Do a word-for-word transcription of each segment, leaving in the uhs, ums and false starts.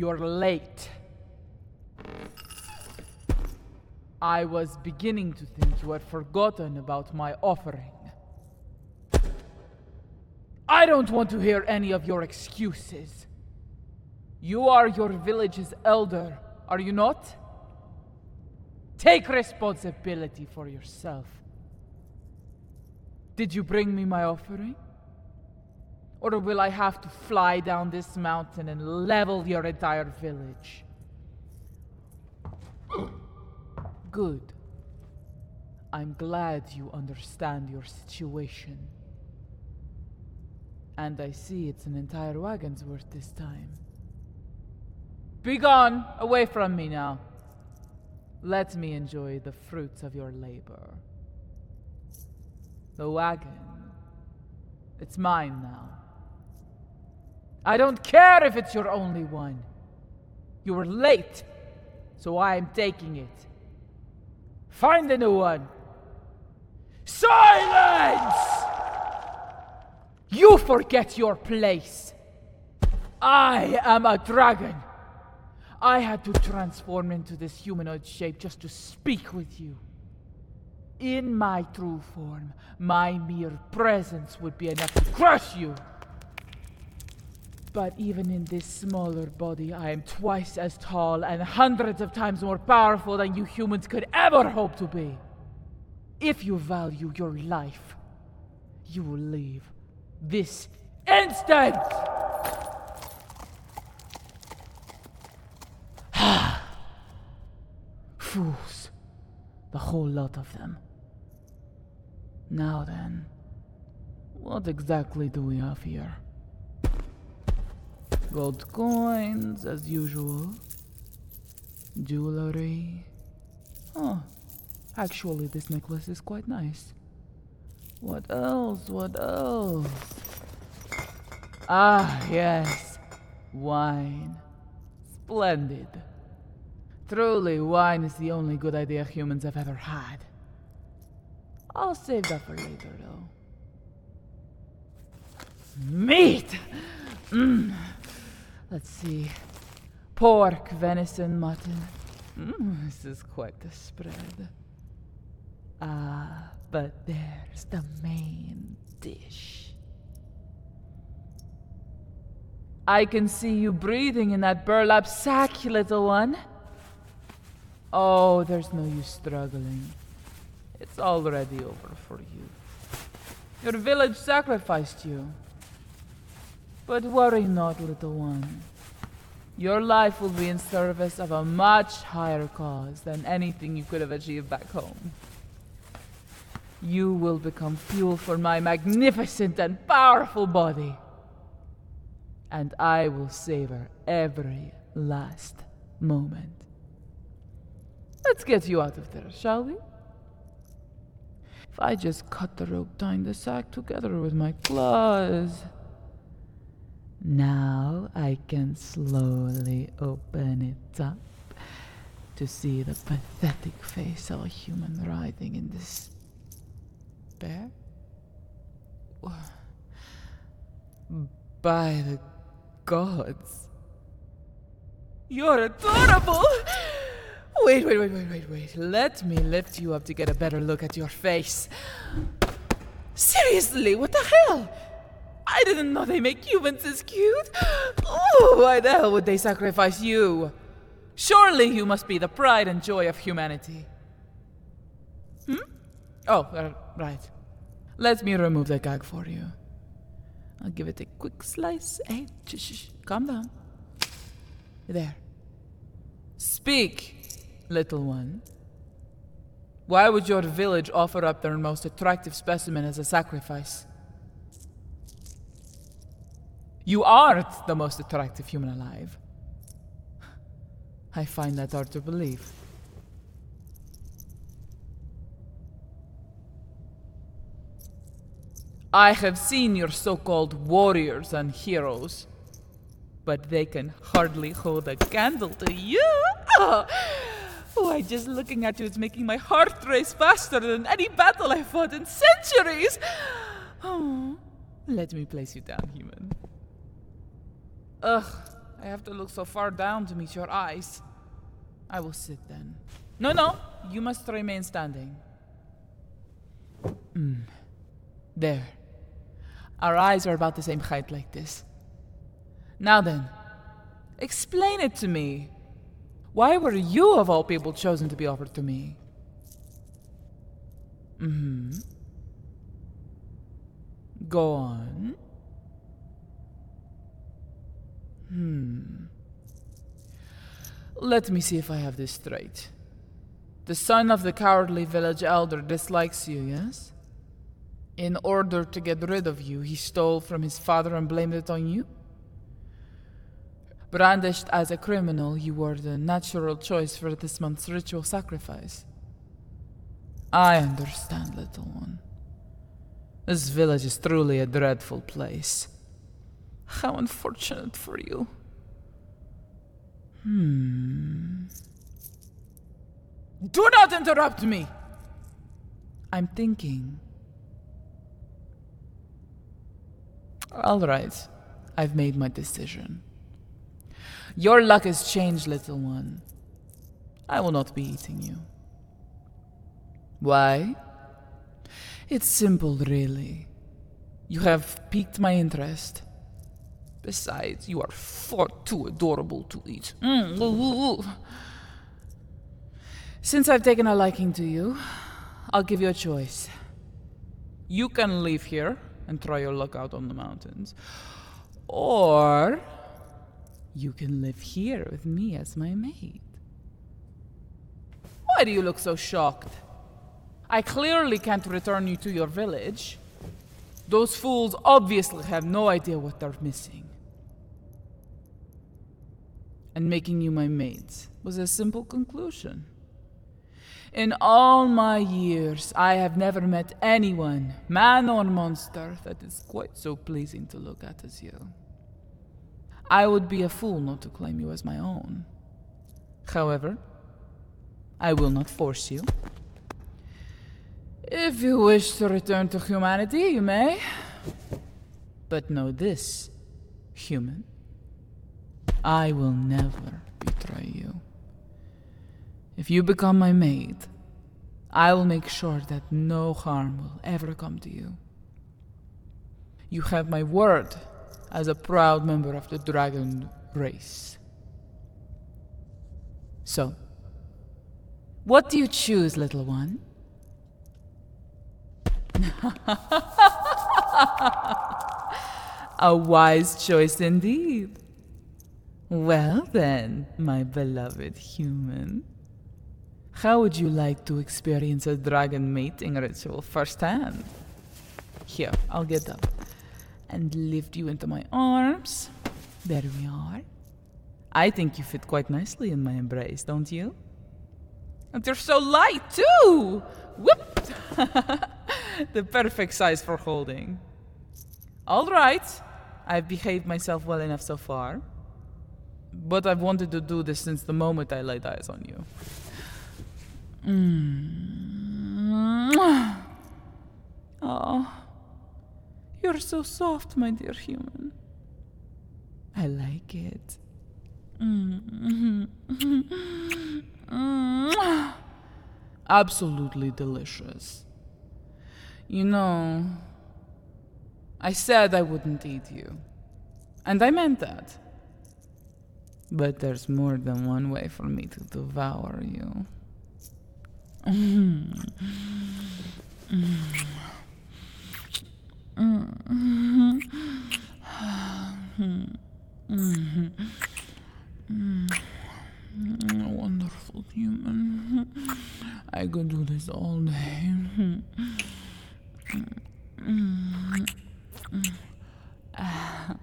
You're late. I was beginning to think you had forgotten about my offering. I don't want to hear any of your excuses. You are your village's elder, are you not? Take responsibility for yourself. Did you bring me my offering? Or will I have to fly down this mountain and level your entire village? Good. I'm glad you understand your situation. And I see it's an entire wagon's worth this time. Be gone! Away from me now. Let me enjoy the fruits of your labor. The wagon. It's mine now. I don't care if it's your only one. You were late, so I am taking it. Find a new one. Silence! You forget your place. I am a dragon. I had to transform into this humanoid shape just to speak with you. In my true form, my mere presence would be enough to crush you. But even in this smaller body, I am twice as tall and hundreds of times more powerful than you humans could ever hope to be. If you value your life, you will leave this instant! Fools. The whole lot of them. Now then, what exactly do we have here? Gold coins, as usual. Jewelry. Oh, actually this necklace is quite nice. What else? What else? Ah, yes. Wine. Splendid. Truly, wine is the only good idea humans have ever had. I'll save that for later, though. Meat! Mmm. Let's see. Pork, venison, mutton. Mmm, this is quite the spread. Ah, but there's the main dish. I can see you breathing in that burlap sack, little one. Oh, there's no use struggling. It's already over for you. Your village sacrificed you. But worry not, little one. Your life will be in service of a much higher cause than anything you could have achieved back home. You will become fuel for my magnificent and powerful body. And I will savor every last moment. Let's get you out of there, shall we? If I just cut the rope tying the sack together with my claws. Now I can slowly open it up to see the pathetic face of a human writhing in despair. By the gods. You're adorable! Wait, wait, wait, wait, wait, wait. Let me lift you up to get a better look at your face. Seriously, what the hell? I didn't know they make humans this cute. Oh, why the hell would they sacrifice you? Surely you must be the pride and joy of humanity. Hmm? Oh, uh, right. Let me remove the gag for you. I'll give it a quick slice. Hey, shh, shh, shh. Calm down. There. Speak, little one. Why would your village offer up their most attractive specimen as a sacrifice? You aren't the most attractive human alive. I find that hard to believe. I have seen your so-called warriors and heroes, but they can hardly hold a candle to you. Oh, why, just looking at you is making my heart race faster than any battle I've fought in centuries. Oh, let me place you down, human. Ugh, I have to look so far down to meet your eyes. I will sit then. No, no, you must remain standing. Mm. There. Our eyes are about the same height like this. Now then, explain it to me. Why were you, of all people, chosen to be offered to me? Mm-hmm. Go on. Hmm. Let me see if I have this straight. The son of the cowardly village elder dislikes you, yes? In order to get rid of you, he stole from his father and blamed it on you? Brandished as a criminal, you were the natural choice for this month's ritual sacrifice. I understand, little one. This village is truly a dreadful place. How unfortunate for you. Hmm. Do not interrupt me! I'm thinking. All right, I've made my decision. Your luck has changed, little one. I will not be eating you. Why? It's simple, really. You have piqued my interest. Besides, you are far too adorable to eat. Mm, ooh, ooh. Since I've taken a liking to you, I'll give you a choice. You can leave here and try your luck out on the mountains. Or you can live here with me as my maid. Why do you look so shocked? I clearly can't return you to your village. Those fools obviously have no idea what they're missing. And making you my maid was a simple conclusion. In all my years, I have never met anyone, man or monster, that is quite so pleasing to look at as you. I would be a fool not to claim you as my own. However, I will not force you. If you wish to return to humanity, you may. But know this, human. I will never betray you. If you become my maid, I will make sure that no harm will ever come to you. You have my word as a proud member of the dragon race. So, what do you choose, little one? A wise choice indeed. Well then, my beloved human, how would you like to experience a dragon mating ritual firsthand? Here, I'll get up and lift you into my arms. There we are. I think you fit quite nicely in my embrace, don't you? And you're so light, too! Whoop! The perfect size for holding. All right, I've behaved myself well enough so far. But I've wanted to do this since the moment I laid eyes on you. Mm. Oh, you're so soft, my dear human. I like it. Mm. Mm. Absolutely delicious. You know, I said I wouldn't eat you. And I meant that. But there's more than one way for me to devour you. Mm. Mm. Mm. Mm. Mm. Wonderful human. I could do this all day. Mm. Ah.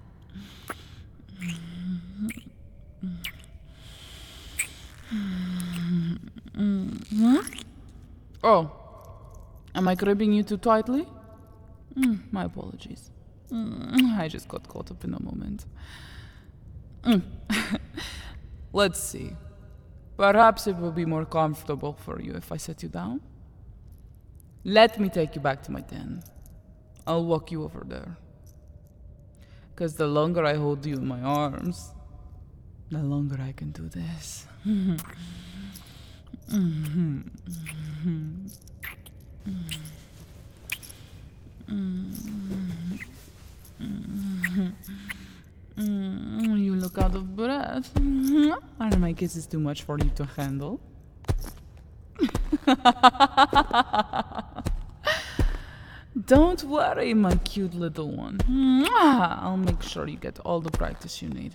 Mm-hmm. Oh, am I gripping you too tightly? Mm, my apologies. Mm, I just got caught up in a moment. Mm. Let's see. Perhaps it will be more comfortable for you if I set you down. Let me take you back to my den. I'll walk you over there. Because the longer I hold you in my arms, the longer I can do this. You look out of breath. Are my kisses too much for you to handle? Don't worry, my cute little one. I'll make sure you get all the practice you need.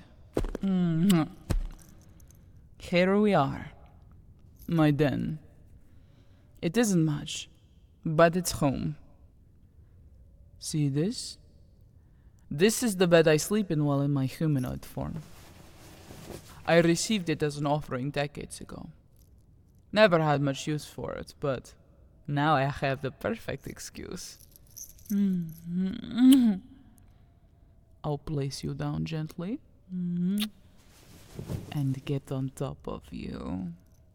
Here we are. My den. It isn't much, but it's home. See this? This is the bed I sleep in while in my humanoid form. I received it as an offering decades ago. Never had much use for it, but now I have the perfect excuse. I'll place you down gently and get on top of you.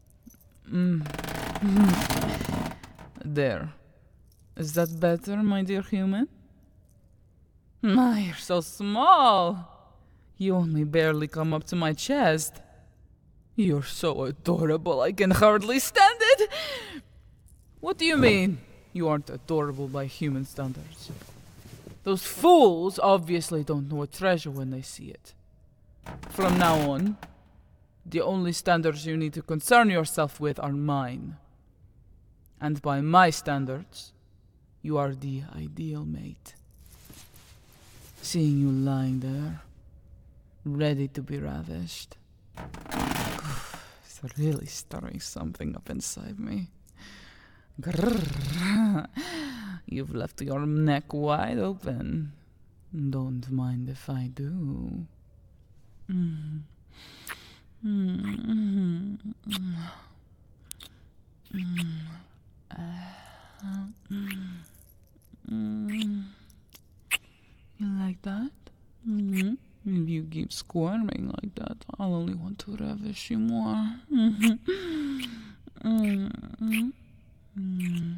There. Is that better, my dear human? Ah, you're so small. You only barely come up to my chest. You're so adorable, I can hardly stand it. What do you mean, you aren't adorable by human standards? Those fools obviously don't know a treasure when they see it. From now on, the only standards you need to concern yourself with are mine. And by my standards, you are the ideal mate. Seeing you lying there, ready to be ravished, it's really stirring something up inside me. Grrr. You've left your neck wide open. Don't mind if I do. Mm. Mm. Mm. Uh, mm. You like that? Mm-hmm. If you keep squirming like that, I'll only want to ravish you more. Mm-hmm. Mm-hmm. Mm.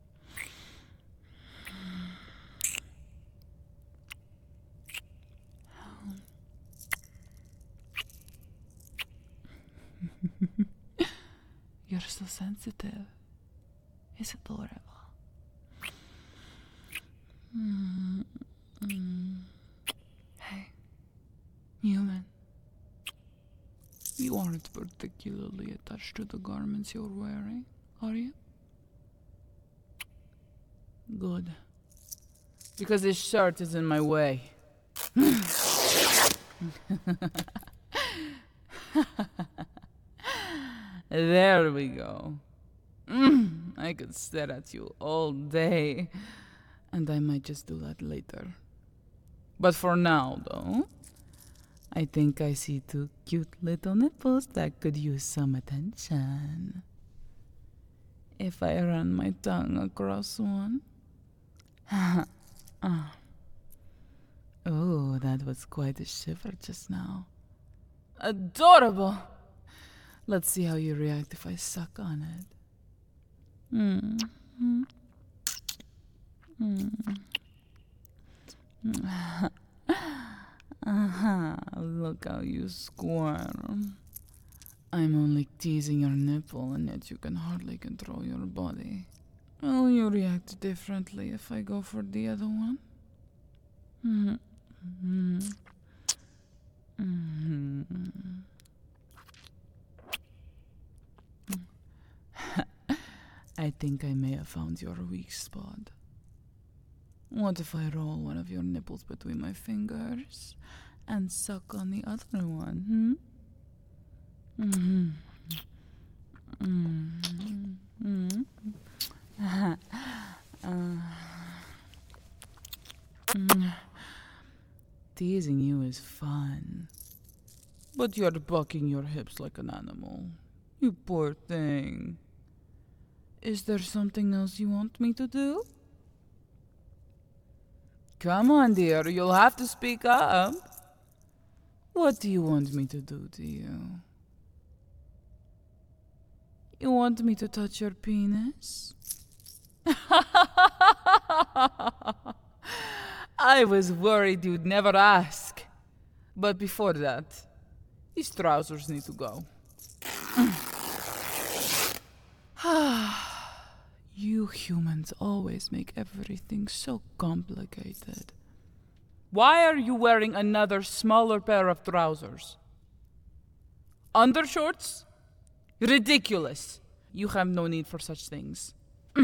You're so sensitive. It's adorable. Mm. Mm. Hey, human. You aren't particularly attached to the garments you're wearing, are you? Good. Because this shirt is in my way. There we go. Mm, I could stare at you all day. And I might just do that later. But for now, though, I think I see two cute little nipples that could use some attention. If I run my tongue across one. uh. Oh, that was quite a shiver just now. Adorable! Let's see how you react if I suck on it. Mm. Mm. Mm. Uh-huh. Look how you squirm. I'm only teasing your nipple, and yet you can hardly control your body. Will you react differently if I go for the other one? Mm-hmm. Mm-hmm. I think I may have found your weak spot. What if I roll one of your nipples between my fingers and suck on the other one, hmm? Mm-hmm. Mm-hmm. Mm-hmm. uh, mm. Teasing you is fun, but you're bucking your hips like an animal. You poor thing. Is there something else you want me to do? Come on, dear, you'll have to speak up. What do you want me to do to you? You want me to touch your penis? I was worried you'd never ask. But before that, These trousers need to go. You humans always make everything so complicated. Why are you wearing another smaller pair of trousers? Undershorts? Ridiculous. You have no need for such things.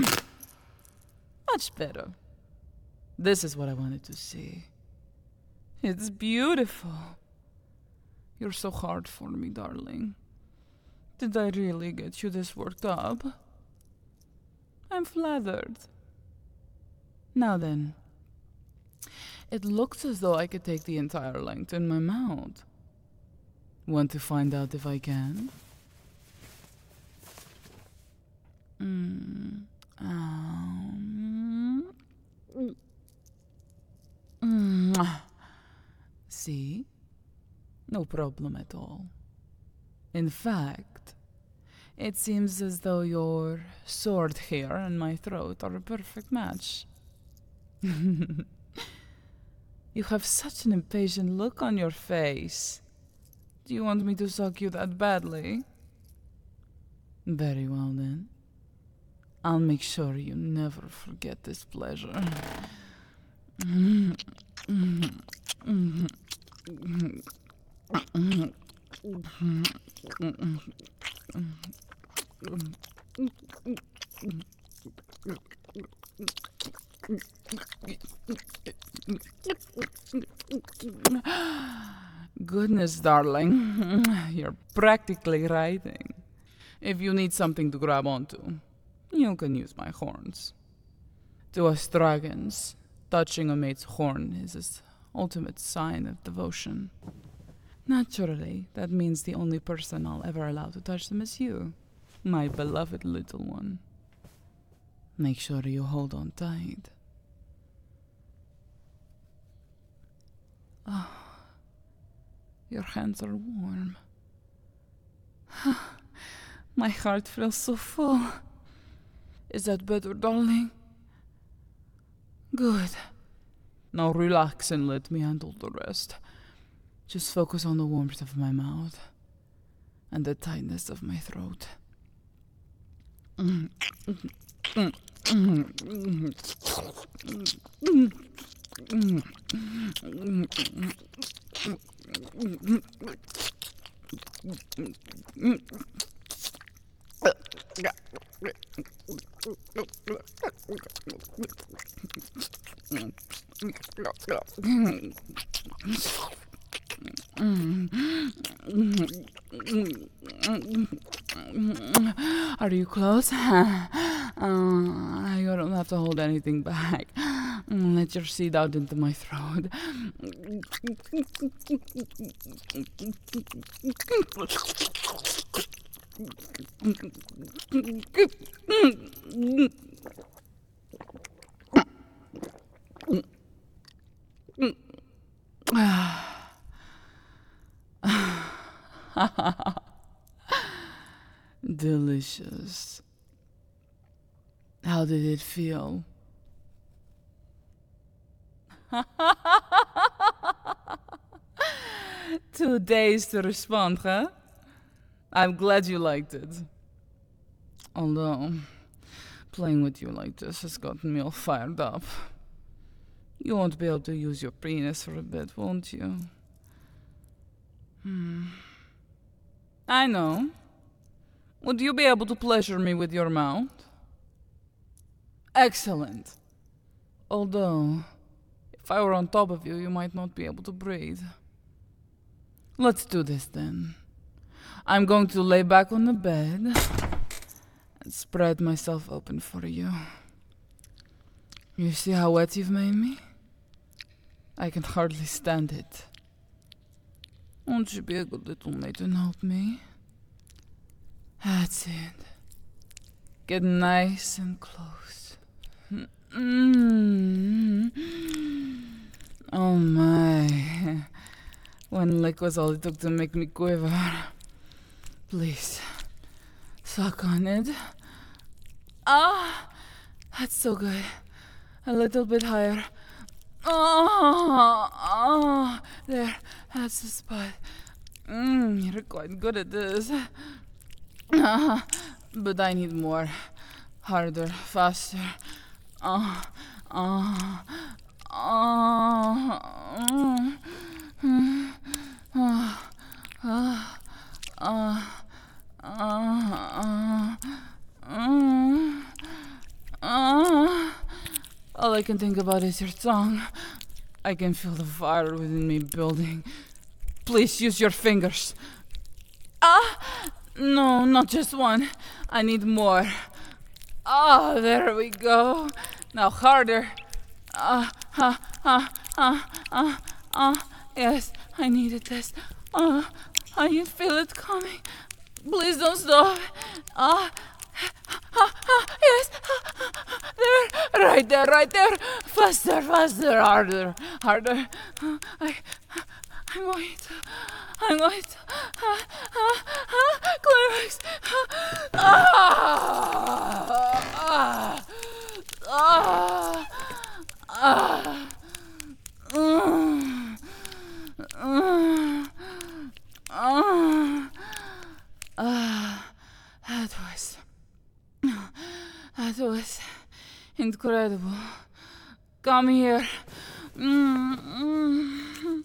Much better. This is what I wanted to see. It's beautiful. You're so hard for me, darling. Did I really get you this worked up? I'm flattered. Now then, it looks as though I could take the entire length in my mouth. Want to find out if I can? Mm. Um. Mm. See? No problem at all. In fact, it seems as though your sword hair and my throat are a perfect match. You have such an impatient look on your face. Do you want me to suck you that badly? Very well then. I'll make sure you never forget this pleasure. Goodness, darling. You're practically writing. If you need something to grab onto, you can use my horns. To us dragons, touching a mate's horn is its ultimate sign of devotion. Naturally, that means the only person I'll ever allow to touch them is you, my beloved little one. Make sure you hold on tight. Oh, your hands are warm. My heart feels so full. Is that better, darling? Good. Now relax and let me handle the rest. Just focus on the warmth of my mouth and the tightness of my throat. Are you close? uh, you don't have to hold anything back. Let your seed out into my throat. Delicious. How did it feel? Two days to respond, huh? I'm glad you liked it. Although, playing with you like this has gotten me all fired up. You won't be able to use your penis for a bit, won't you? Hmm. I know. Would you be able to pleasure me with your mouth? Excellent. Although, if I were on top of you, you might not be able to breathe. Let's do this then. I'm going to lay back on the bed and spread myself open for you. You see how wet you've made me? I can hardly stand it. Won't you be a good little mate and help me? That's it. Get nice and close. Mm-hmm. Oh my. One lick was all it took to make me quiver. Please, suck on it. Ah, that's so good. A little bit higher. Oh, oh, there, that's the spot. Mm, you're quite good at this. Uh, but I need more. Harder, faster. Uh, uh, uh, uh, uh, uh, uh, uh, uh, uh. All I can think about is your tongue. I can feel the fire within me building. Please use your fingers. Ah! No, not just one. I need more. Ah, there we go. Now harder. Ah, ah, ah, ah, ah, ah. Yes, I needed this. Ah, I can feel it coming. Please don't stop. Ah, ah, ah, yes. There, right there, right there. Faster, faster, harder, harder. I, I'm going to, I'm going to, ah, ah, ah, climax. Ah, ah, ah, ah, mm, mm, ah, ah. That was, that was incredible. Come here. Mm, mm.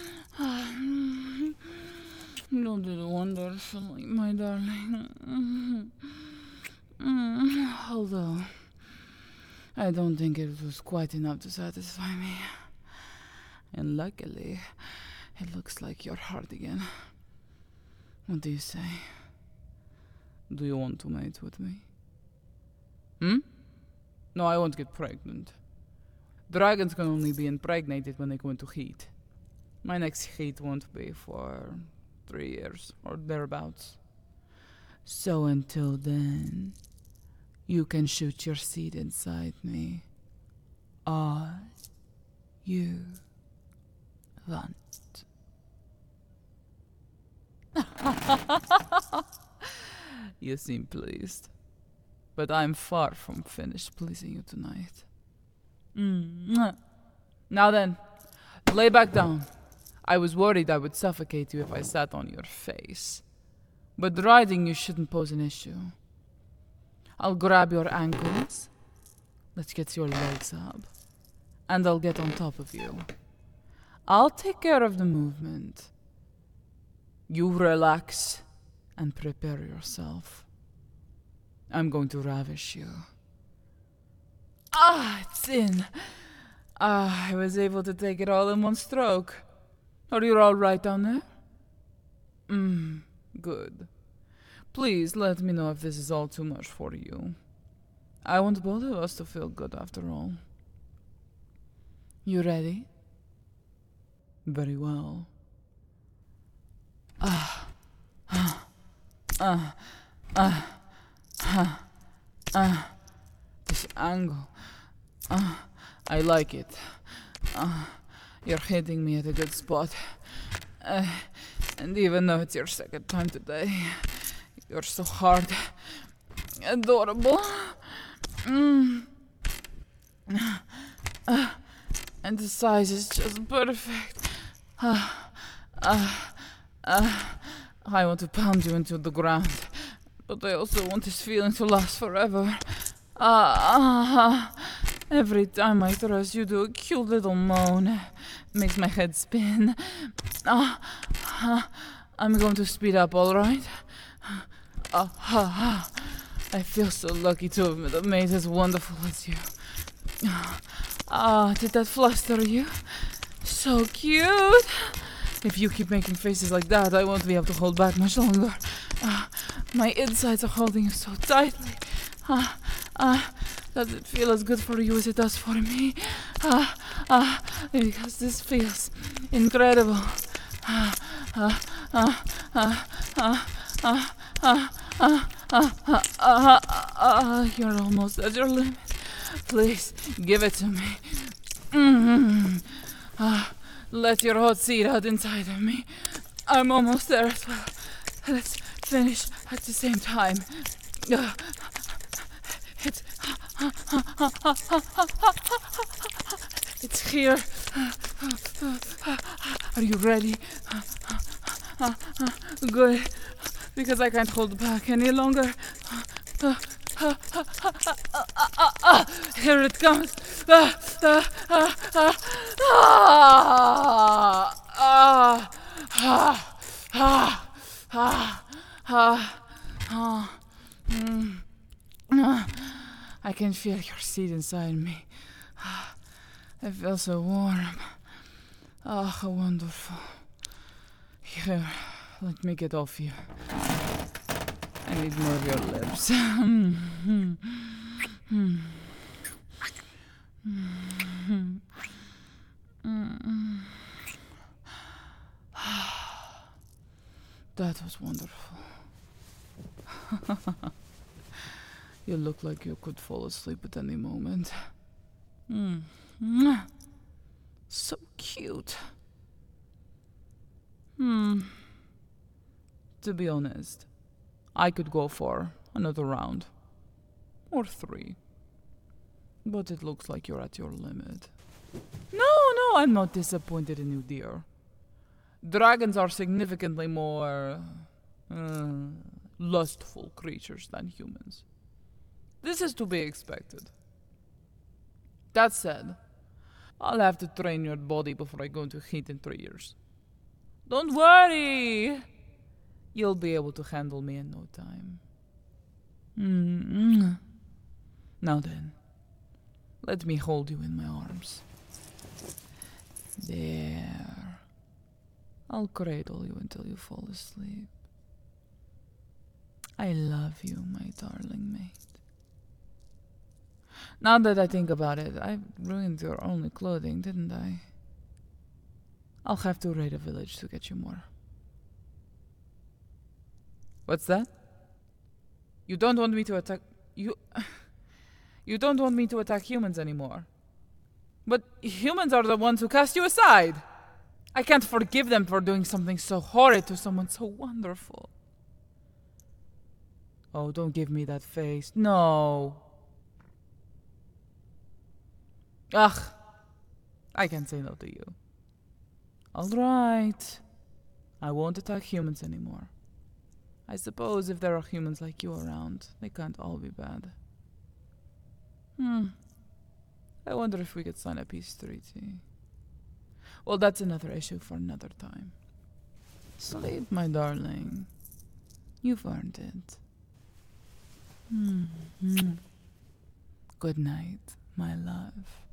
You did wonderfully, my darling. Mm, mm. Although, I don't think it was quite enough to satisfy me. And luckily, it looks like you're hard again. What do you say? Do you want to mate with me? Hmm? No, I won't get pregnant. Dragons can only be impregnated when they go into heat. My next heat won't be for three years or thereabouts. So until then, you can shoot your seed inside me. All you want. You seem pleased. But I'm far from finished pleasing you tonight. Mm. Now then, lay back down. I was worried I would suffocate you if I sat on your face. But riding you shouldn't pose an issue. I'll grab your ankles. Let's get your legs up. And I'll get on top of you. I'll take care of the movement. You relax and prepare yourself. I'm going to ravish you. Ah, it's in. Ah, I was able to take it all in one stroke. Are you all right down there? Mmm, good. Please let me know if this is all too much for you. I want both of us to feel good after all. You ready? Very well. Ah, ah, ah, ah, ah, ah. This angle. Ah, I like it. Ah, you're hitting me at a good spot. Uh, and even though it's your second time today, you're so hard. Adorable. Mm. Uh, and the size is just perfect. Uh, uh, uh, I want to pound you into the ground, but I also want this feeling to last forever. Uh, uh, every time I thrust, you do a cute little moan. Makes my head spin. Uh, uh, I'm going to speed up, all right? Uh, uh, uh, I feel so lucky to have made as wonderful as you. Ah, uh, did that fluster you? So cute! If you keep making faces like that, I won't be able to hold back much longer. Uh, my insides are holding you so tightly. Ah, uh, ah, uh, does it feel as good for you as it does for me? Ah, uh, ah, uh, because this feels incredible. Ah, ah, ah, ah, ah, ah, ah, ah, ah, ah, ah, ah, you're almost at your limit. Please, give it to me. Mm-hmm. Ah, let your hot seed out inside of me. I'm almost there as well. Let's finish at the same time. Uh, it's... It's here. Are you ready? uh, uh, good. Because I can't hold back any longer. Uh, uh, uh, uh, uh, uh, uh, uh, here it comes. Uh, uh, uh, uh, ah, ah, ah, ah, ah, ah, ah, mm, ah. I can feel your seed inside me. I feel so warm. Ah, how wonderful. Here, let me get off you. I need more of your lips. That was wonderful. You look like you could fall asleep at any moment. Mm. So cute. Hmm. To be honest, I could go for another round. Or three. But it looks like you're at your limit. No, no, I'm not disappointed in you, dear. Dragons are significantly more uh, lustful creatures than humans. This is to be expected. That said, I'll have to train your body before I go into heat in three years. Don't worry! You'll be able to handle me in no time. Mm-hmm. Now then, let me hold you in my arms. There. I'll cradle you until you fall asleep. I love you, my darling mate. Now that I think about it, I ruined your only clothing, didn't I? I'll have to raid a village to get you more. What's that? You don't want me to attack... You... You don't want me to attack humans anymore. But humans are the ones who cast you aside. I can't forgive them for doing something so horrid to someone so wonderful. Oh, don't give me that face. No. Ugh. I can't say no to you. All right. I won't attack humans anymore. I suppose if there are humans like you around, they can't all be bad. Hmm. I wonder if we could sign a peace treaty. Well, that's another issue for another time. Sleep, my darling. You've earned it. Hmm. Good night, my love.